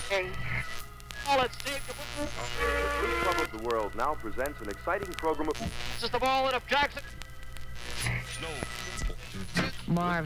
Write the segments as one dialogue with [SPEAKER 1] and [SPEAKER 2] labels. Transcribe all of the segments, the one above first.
[SPEAKER 1] All at stake.
[SPEAKER 2] The Blues Club of the World now presents an exciting program of...
[SPEAKER 1] This is the ball in of Jackson.
[SPEAKER 3] Marv.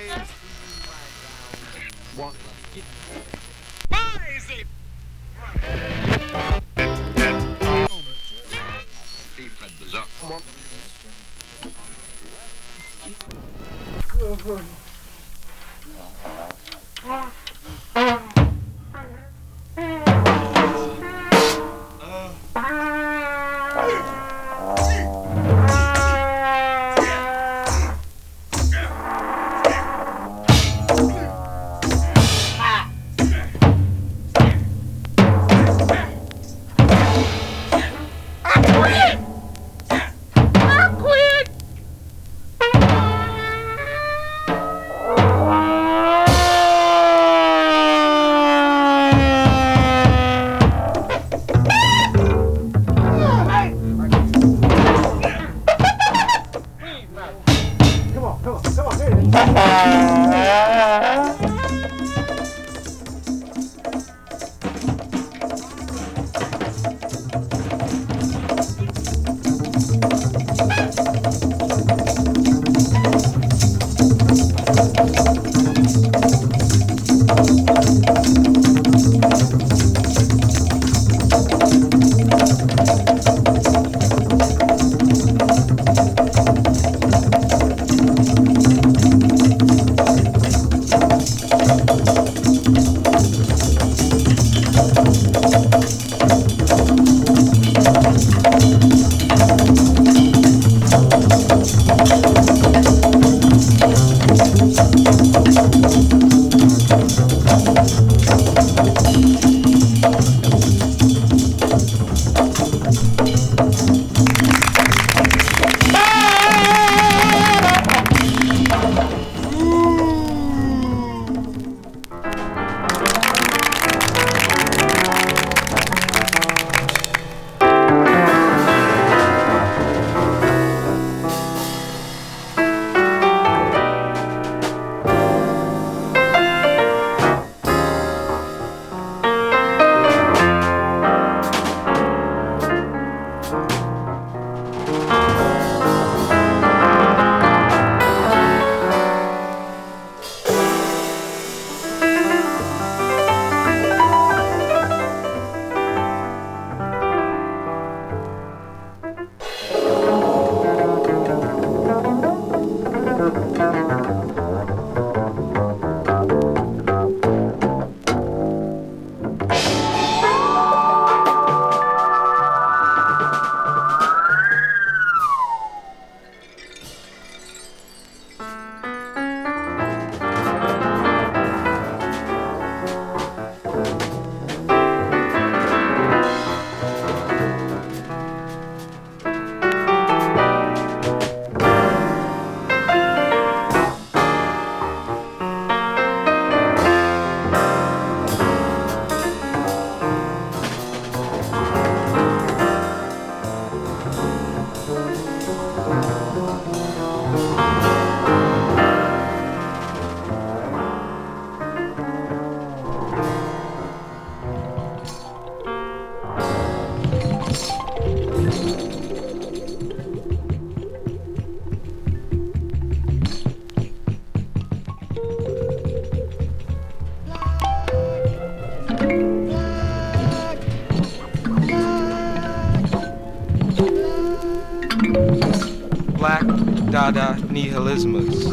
[SPEAKER 4] Black Dada Nihilismus.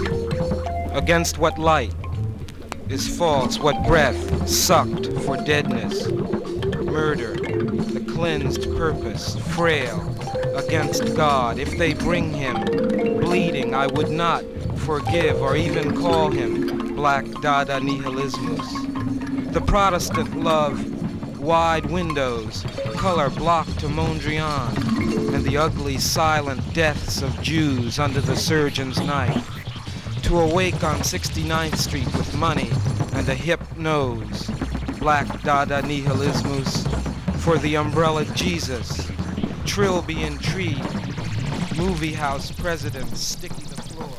[SPEAKER 4] Against what light is false, what breath sucked for deadness, murder, the cleansed purpose, frail, against God. If they bring him bleeding, I would not forgive or even call him Black Dada Nihilismus. The Protestant love wide windows, color blocked to Mondrian, and the ugly silent deaths of Jews under the surgeon's knife. To awake on 69th Street with money and a hip nose, Black Dada Nihilismus, for the umbrella Jesus, Trilby intrigue, movie house presidents sticky the floor.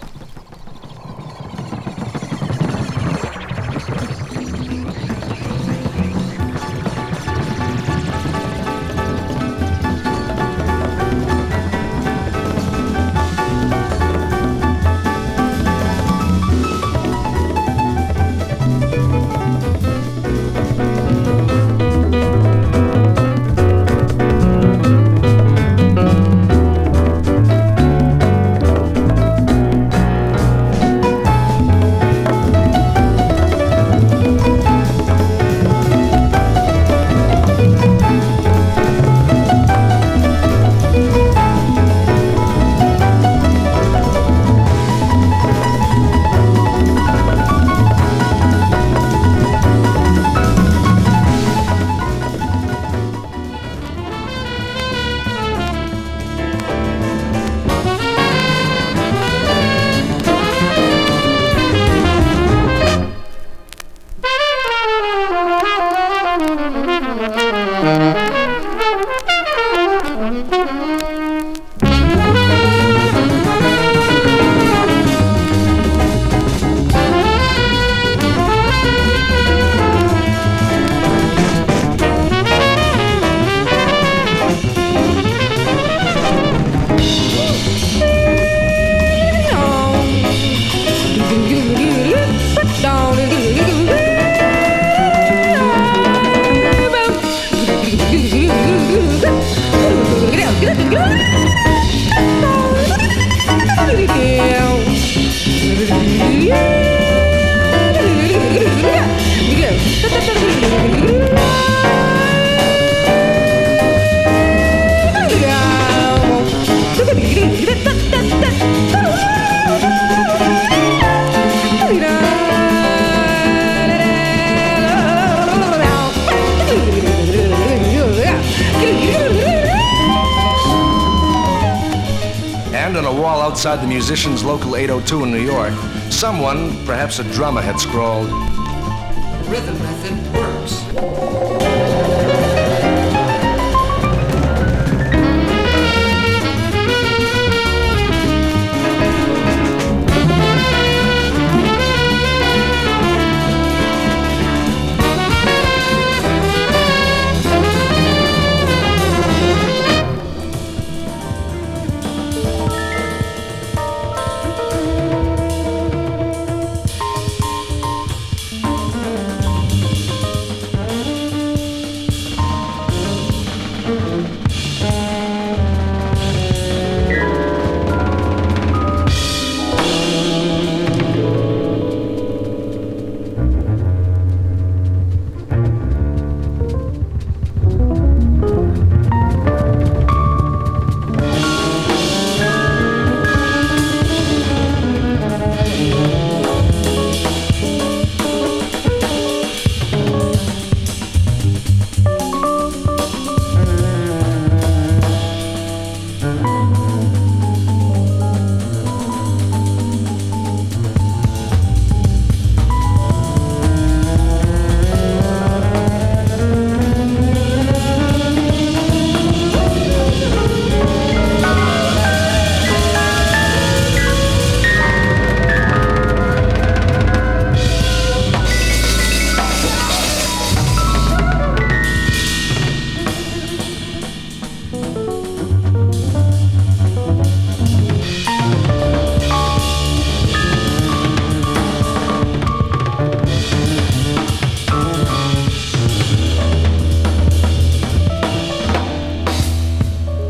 [SPEAKER 3] outside the musician's local 802 in New York, someone, perhaps a drummer, had scrawled,
[SPEAKER 5] Rhythm method works.